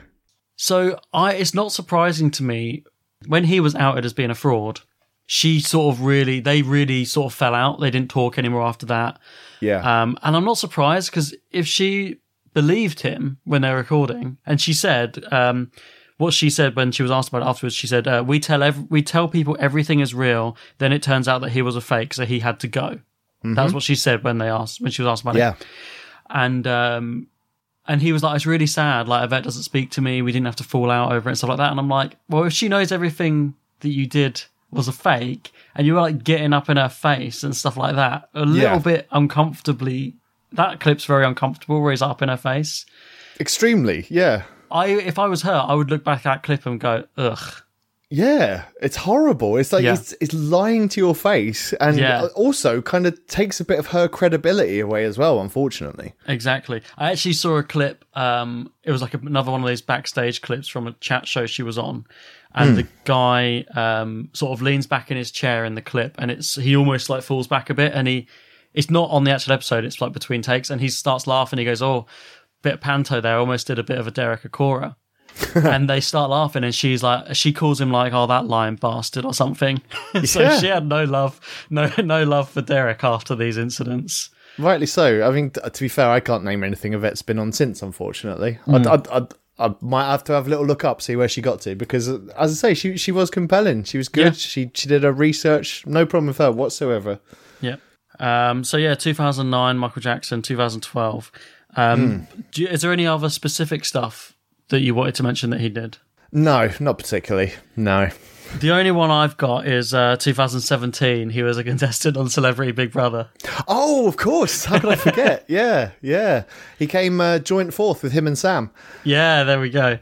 So I, it's not surprising to me when he was outed as being a fraud. She sort of really, they really sort of fell out. They didn't talk anymore after that. Yeah. Um, and I'm not surprised because if she believed him when they're recording, and she said, um, what she said when she was asked about it afterwards, she said, uh, "We tell ev- we tell people everything is real. Then it turns out that he was a fake, so he had to go." Mhm. That's what she said when they asked when she was asked about Yeah. it. And um, and he was like, "It's really sad. Like Yvette doesn't speak to me. We didn't have to fall out over it and stuff like that." And I'm like, "Well, if she knows everything that you did was a fake, and you were like getting up in her face and stuff like that, a little Yeah. bit uncomfortably." That clip's very uncomfortable where he's up in her face. Extremely, yeah. I if I was her, I would look back at that clip and go, ugh. Yeah, it's horrible. It's like Yeah. it's, it's lying to your face, and Yeah. also kind of takes a bit of her credibility away as well, unfortunately. Exactly. I actually saw a clip. Um, it was like another one of these backstage clips from a chat show she was on, and Hmm. the guy um, sort of leans back in his chair in the clip, and it's he almost like falls back a bit, and he it's not on the actual episode. It's like between takes, and he starts laughing. He goes, "Oh, bit of panto there. Almost did a bit of a Derek Acora." And they start laughing, and she's like, she calls him like, "Oh, that lying bastard" or something. So Yeah. she had no love, no no love for Derek after these incidents. Rightly so. I mean, t- to be fair, I can't name anything Yvette's been on since, unfortunately. Mm. I'd, I'd, I'd, I might have to have a little look up, see where she got to, because, uh, as I say, she she was compelling. She was good. Yeah. She she did her research. No problem with her whatsoever. Yeah. Um, so yeah, two thousand nine, Michael Jackson, two thousand twelve. Um, do you, is there any other specific stuff that you wanted to mention that he did? No, not particularly. No. The only one I've got is uh, two thousand seventeen. He was a contestant on Celebrity Big Brother. Oh, of course. How could I forget? yeah, yeah. He came uh, joint fourth with him and Sam. Yeah, there we go.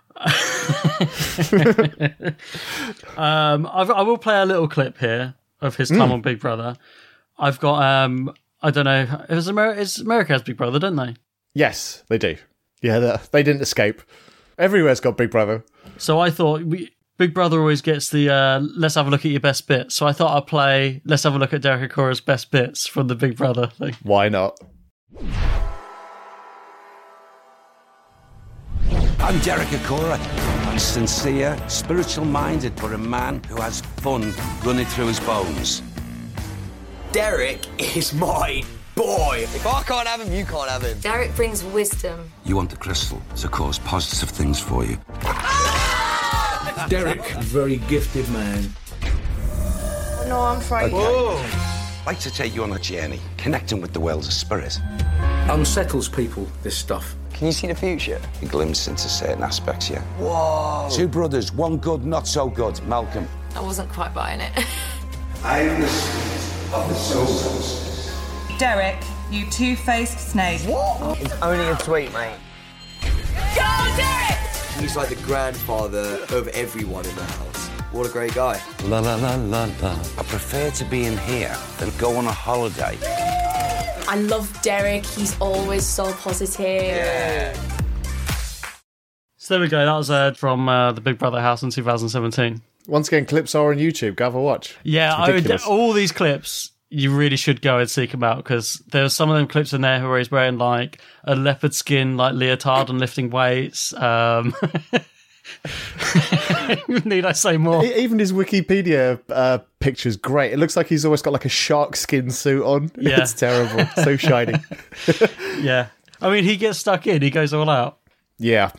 um, I've, I will play a little clip here of his time Mm. on Big Brother. I've got, um, I don't know, it was America, it's America has Big Brother, don't they? Yes, they do. Yeah, they, they didn't escape. Everywhere's got Big Brother. So I thought we, Big Brother always gets the uh, let's have a look at your best bits. So I thought I'd play let's have a look at Derek Acora's best bits from the Big Brother thing. Why not? I'm Derek Acora. I'm sincere, spiritual-minded, but a man who has fun running through his bones. Derek is my boy. If I can't have him, you can't have him. Derek brings wisdom. You want the crystal to cause positive things for you. Derek, very gifted man. No, I'm frightened. I'd like to take you on a journey, connecting with the world of spirit. Unsettles people, this stuff. Can you see the future? A glimpse into certain aspects, yeah. Whoa. Two brothers, one good, not so good. Malcolm. I wasn't quite buying it. I am the spirit of the souls. Derek, you two-faced snake. What? It's only a tweet, mate. Go, Derek! He's like the grandfather of everyone in the house. What a great guy. La la la la la. I prefer to be in here than go on a holiday. I love Derek. He's always so positive. Yeah. So there we go. That was uh, from uh, the Big Brother house in two thousand seventeen. Once again, clips are on YouTube. Go have a watch. Yeah, It's I would, ridiculous. all these clips, you really should go and seek them out because there's some of them clips in there where he's wearing like a leopard skin like leotard and lifting weights. Um, Need I say more? Even his Wikipedia uh, picture is great. It looks like he's almost got like a shark skin suit on. Yeah. It's terrible. So shiny. Yeah. I mean, he gets stuck in. He goes all out. Yeah.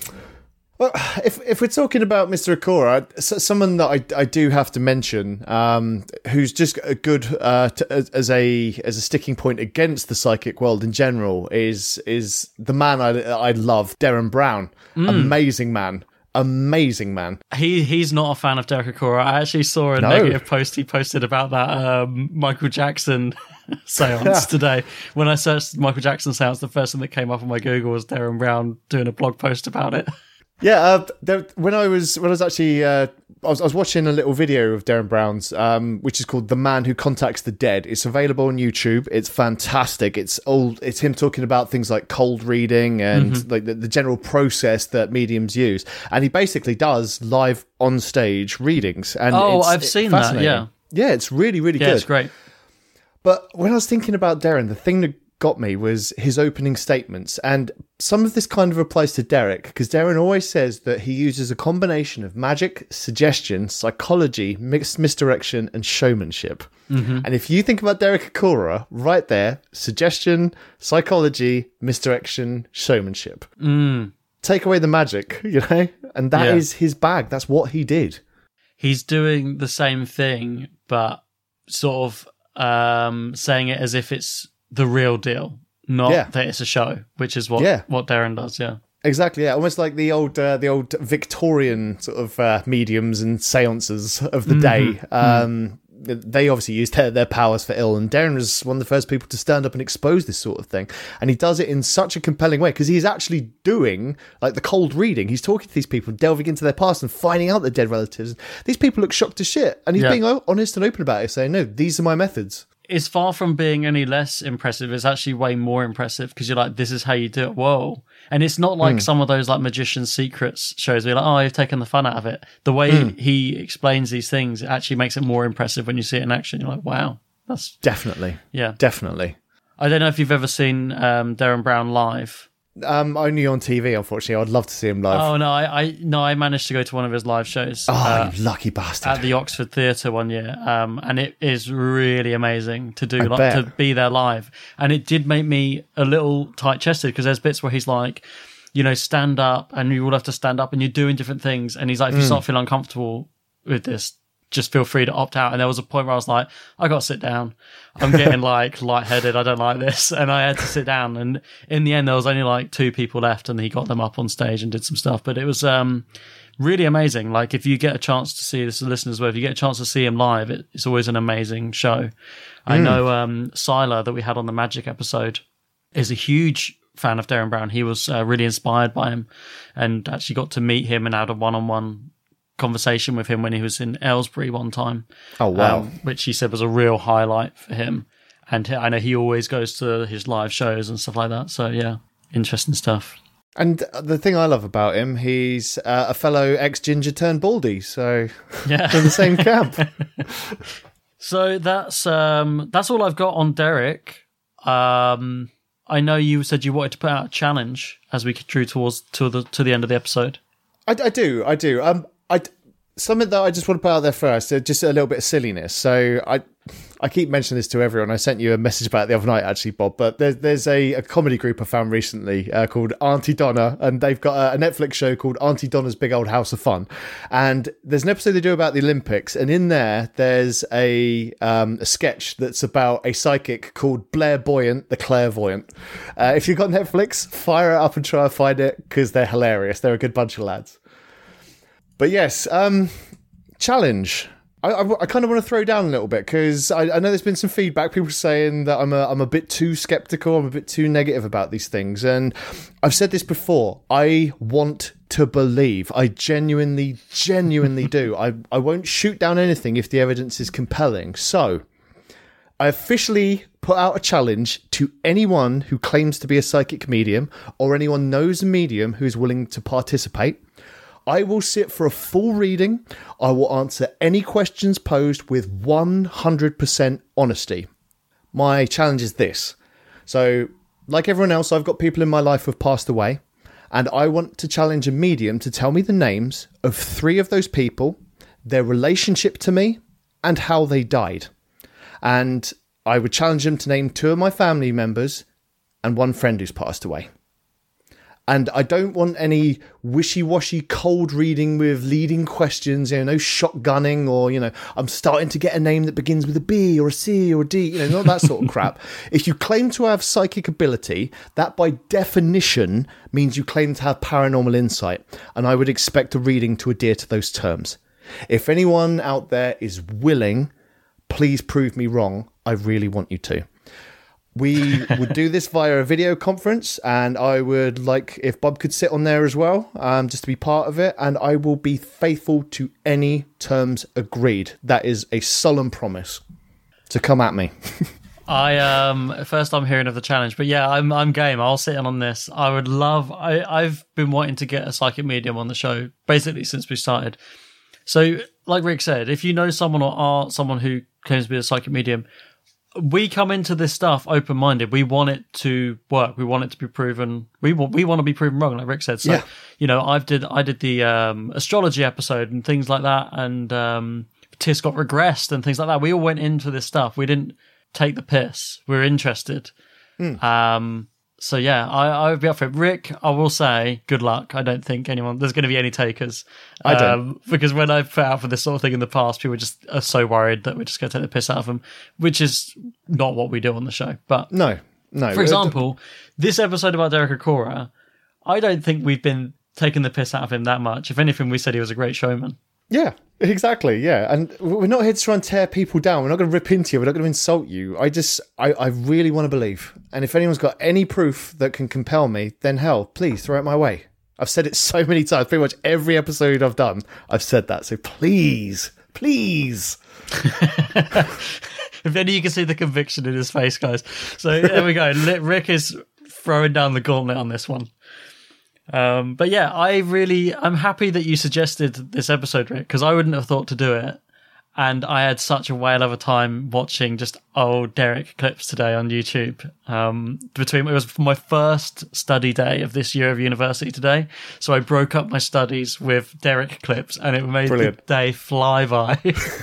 Well, if if we're talking about Mister Okora, someone that I, I do have to mention, um, who's just a good uh, to, as a as a sticking point against the psychic world in general, is is the man I I love, Derren Brown. Mm. Amazing man. Amazing man. He he's not a fan of Derek Okora. I actually saw a No. negative post he posted about that um, Michael Jackson seance Yeah. today. When I searched Michael Jackson seance, the first thing that came up on my Google was Derren Brown doing a blog post about it. Yeah, uh, there, when I was when I was actually uh, I was I was watching a little video of Derren Brown's, um, which is called "The Man Who Contacts the Dead." It's available on YouTube. It's fantastic. It's all it's him talking about things like cold reading and Mhm. like the, the general process that mediums use, and he basically does live on stage readings. And Oh, it's, I've it's seen that, fascinating. yeah. yeah, it's really really Yeah, good. it's great. But when I was thinking about Derren, the thing that got me was his opening statements. And some of this kind of applies to Derek, because Derren always says that he uses a combination of magic, suggestion, psychology, mixed misdirection, and showmanship. Mhm. And if you think about Derek Okora, right there, suggestion, psychology, misdirection, showmanship. Mm. Take away the magic, you know? And that Yeah. is his bag. That's what he did. He's doing the same thing, but sort of um, saying it as if it's the real deal, not Yeah. that it's a show, which is what Yeah. what Derren does. Yeah. Exactly, yeah. Almost like the old, uh, the old Victorian sort of uh, mediums and seances of the day. Mhm. Um, they obviously used their, their powers for ill, and Derren was one of the first people to stand up and expose this sort of thing. And he does it in such a compelling way because he's actually doing like the cold reading. He's talking to these people, delving into their past and finding out their dead relatives. These people look shocked as shit, and he's Yeah. being o- honest and open about it, saying, "No, these are my methods." It's far from being any less impressive. It's actually way more impressive because you're like, this is how you do it. Whoa. And it's not like Mm. some of those like Magician's Secrets shows where you're like, oh, you've taken the fun out of it. The way Mm. he explains these things, it actually makes it more impressive when you see it in action. You're like, wow, that's Definitely. Yeah. Definitely. I don't know if you've ever seen um, Derren Brown live. Um, only on T V, unfortunately. I'd love to see him live. Oh no, I, I no, I managed to go to one of his live shows. Oh, uh, you lucky bastard. At the Oxford Theatre one year, um, and it is really amazing to do, I like bet. to be there live. And it did make me a little tight chested because there's bits where he's like, you know, stand up, and you all have to stand up, and you're doing different things. And he's like, if you Mm. start feeling uncomfortable with this, just feel free to opt out. And there was a point where I was like, I got to sit down. I'm getting like lightheaded. I don't like this. And I had to sit down. And in the end, there was only like two people left and he got them up on stage and did some stuff. But it was um, really amazing. Like if you get a chance to see this, listeners, well, if you get a chance to see him live, it, it's always an amazing show. I Mm. know um, Sila that we had on the Magic episode is a huge fan of Derren Brown. He was uh, really inspired by him and actually got to meet him and had a one-on-one conversation with him when he was in Aylesbury one time. Oh, wow. Um, which he said was a real highlight for him. And I know he always goes to his live shows and stuff like that. So yeah, interesting stuff. And the thing I love about him, he's uh, a fellow ex-ginger turned baldy, so Yeah. they're in the same camp. So that's um, that's all I've got on Derek. Um, I know you said you wanted to put out a challenge as we drew towards to the to the end of the episode. I, I do, I do. Um, I something that I just want to put out there first, uh, just a little bit of silliness. So I, I keep mentioning this to everyone. I sent you a message about it the other night, actually, Bob. But there's there's a, a comedy group I found recently uh, called Auntie Donna, and they've got a, a Netflix show called Auntie Donna's Big Old House of Fun. And there's an episode they do about the Olympics, and in there there's a um, a sketch that's about a psychic called Blair Boyant, the Clairvoyant. Uh, if you've got Netflix, fire it up and try and find it because they're hilarious. They're a good bunch of lads. But yes, um, challenge. I, I, I kind of want to throw down a little bit because I, I know there's been some feedback. People saying that I'm a, I'm a bit too skeptical. I'm a bit too negative about these things. And I've said this before. I want to believe. I genuinely, genuinely do. I, I won't shoot down anything if the evidence is compelling. So I officially put out a challenge to anyone who claims to be a psychic medium or anyone knows a medium who is willing to participate. I will sit for a full reading. I will answer any questions posed with one hundred percent honesty. My challenge is this. So, like everyone else, I've got people in my life who have passed away. And I want to challenge a medium to tell me the names of three of those people, their relationship to me, and how they died. And I would challenge them to name two of my family members and one friend who's passed away. And I don't want any wishy-washy cold reading with leading questions, you know, no shotgunning or, you know, I'm starting to get a name that begins with a B or a C or a D, you know, not that sort of crap. If you claim to have psychic ability, that by definition means you claim to have paranormal insight. And I would expect a reading to adhere to those terms. If anyone out there is willing, please prove me wrong. I really want you to. We would do this via a video conference, and I would like if Bob could sit on there as well, um, just to be part of it, and I will be faithful to any terms agreed. That is a solemn promise. So come at me. I um first I'm hearing of the challenge, but yeah, I'm I'm game. I'll sit in on this. I would love. I I've been wanting to get a psychic medium on the show basically since we started. So, like Rick said, if you know someone or are someone who claims to be a psychic medium, we come into this stuff open-minded. We want it to work. We want it to be proven. We want we want to be proven wrong, like Rick said. So, yeah. you know, I've did I did the um, astrology episode and things like that, and um, Tis got regressed and things like that. We all went into this stuff. We didn't take the piss. We were interested. Mm. Um, so yeah, I I would be up for it. Rick, I will say, good luck. I don't think anyone there's going to be any takers. I don't um, because when I've put out for this sort of thing in the past, people just are so worried that we're just going to take the piss out of them, which is not what we do on the show. But no, no. For example, this episode about Derek Acorah, I don't think we've been taking the piss out of him that much. If anything, we said he was a great showman. Yeah, exactly. Yeah, and we're not here to try and tear people down. We're not going to rip into you. We're not going to insult you. I just, I, I really want to believe. And if anyone's got any proof that can compel me, then hell, please throw it my way. I've said it so many times. Pretty much every episode I've done, I've said that. So please, please. If only you can see the conviction in his face, guys. So there we go. Rick is throwing down the gauntlet on this one. Um, but yeah, I really, I'm happy that you suggested this episode, Rick, because I wouldn't have thought to do it. And I had such a whale of a time watching just old Derek clips today on YouTube. Um, between it was my first study day of this year of university today, so I broke up my studies with Derek clips, and it made Brilliant. the day fly by.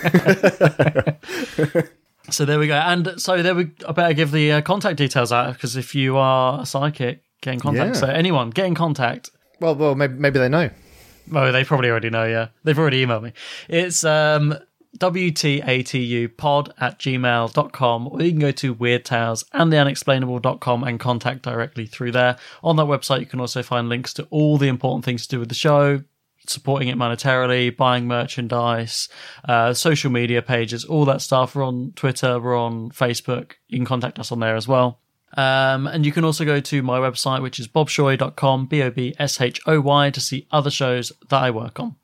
So there we go. And so there we. I better give the uh, contact details out, because if you are a psychic, get in contact. Yeah. So anyone, get in contact. Well, well, maybe maybe they know. Oh, they probably already know. Yeah, they've already emailed me. It's um. W T A T U pod at gmail dot com, or you can go to weird tales and the unexplainable dot com and contact directly through there. On that website, you can also find links to all the important things to do with the show, supporting it monetarily, buying merchandise, uh, social media pages, all that stuff. We're on Twitter, we're on Facebook. You can contact us on there as well. Um, and you can also go to my website, which is bob shoy dot com, B O B S H O Y, to see other shows that I work on.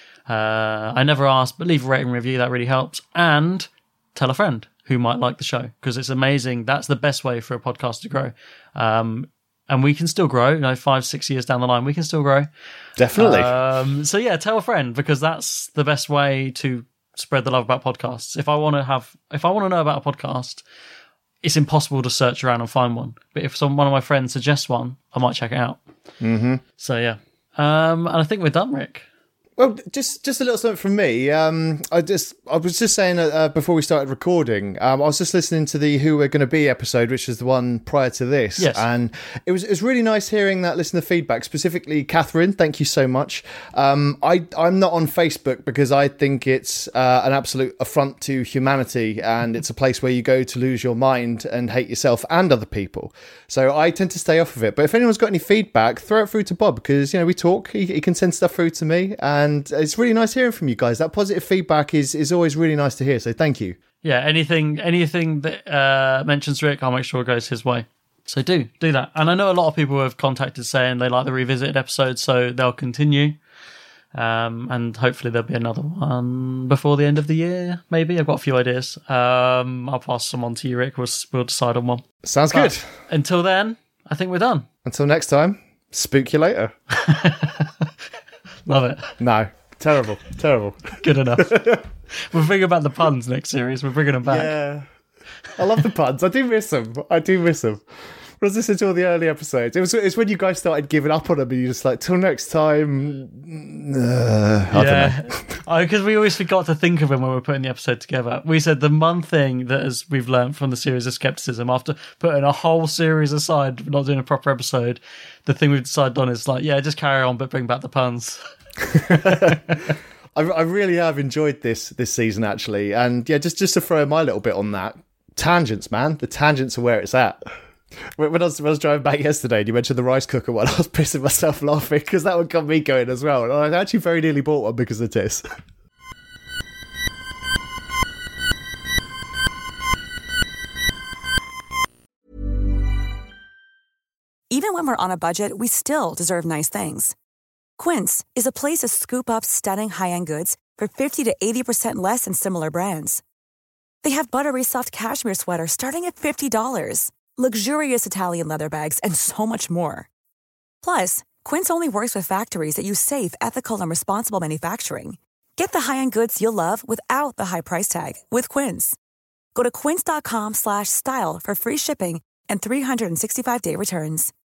Uh, I never ask, but leave a rating review. That really helps. And tell a friend who might like the show, because it's amazing. That's the best way for a podcast to grow. Um, and we can still grow, you know, five, six years down the line, we can still grow. Definitely. Um, so yeah, tell a friend, because that's the best way to spread the love about podcasts. If I want to have, if I want to know about a podcast, it's impossible to search around and find one. But if some, one of my friends suggests one, I might check it out. Mm-hmm. So yeah. Um, and I think we're done, Rick. Well, just just a little something from me. Um, I just I was just saying uh, before we started recording, um, I was just listening to the Who We're Going to Be episode, which is the one prior to this. Yes. And it was it was really nice hearing that listener feedback, specifically Catherine. Thank you so much. Um, I I'm not on Facebook because I think it's uh, an absolute affront to humanity, and it's a place where you go to lose your mind and hate yourself and other people. So I tend to stay off of it. But if anyone's got any feedback, throw it through to Bob, because you know we talk. He, he can send stuff through to me, and And it's really nice hearing from you guys. That positive feedback is, is always really nice to hear. So thank you. Yeah, anything anything that uh, mentions Rick, I'll make sure it goes his way. So do, do that. And I know a lot of people have contacted saying they like the revisited episodes, so they'll continue. Um, and hopefully there'll be another one before the end of the year, maybe. I've got a few ideas. Um, I'll pass some on to you, Rick. We'll, we'll decide on one. Sounds but good. Until then, I think we're done. Until next time, spook you later. Love it. No, terrible, terrible. Good enough. We're bringing back the puns next series. We're bringing them back. Yeah. I love the puns. I do miss them. I do miss them. I was listening to all the early episodes. It was it's when you guys started giving up on them and you just like, till next time. Uh, I yeah, don't know. Because we always forgot to think of them when we were putting the episode together. We said the one thing that is, we've learned from the series of skepticism after putting a whole series aside, not doing a proper episode, the thing we've decided on is like, yeah, just carry on, but bring back the puns. I, I really have enjoyed this this season, actually. And yeah, just, just to throw my little bit on that, tangents, man. The tangents are where it's at. When I, was, when I was driving back yesterday and you mentioned the rice cooker one, I was pissing myself laughing because that would got me going as well. And I actually very nearly bought one because of this. Even when we're on a budget, we still deserve nice things. Quince is a place to scoop up stunning high-end goods for fifty to eighty percent less than similar brands. They have buttery soft cashmere sweaters starting at fifty dollars, luxurious Italian leather bags, and so much more. Plus, Quince only works with factories that use safe, ethical, and responsible manufacturing. Get the high-end goods you'll love without the high price tag with Quince. Go to quince.com slash style for free shipping and three sixty-five day returns.